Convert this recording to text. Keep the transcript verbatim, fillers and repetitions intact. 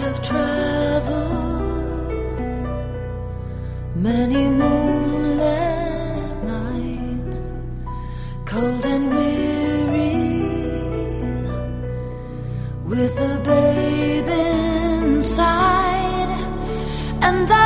have traveled many moonless nights, cold and weary, with a babe inside, and I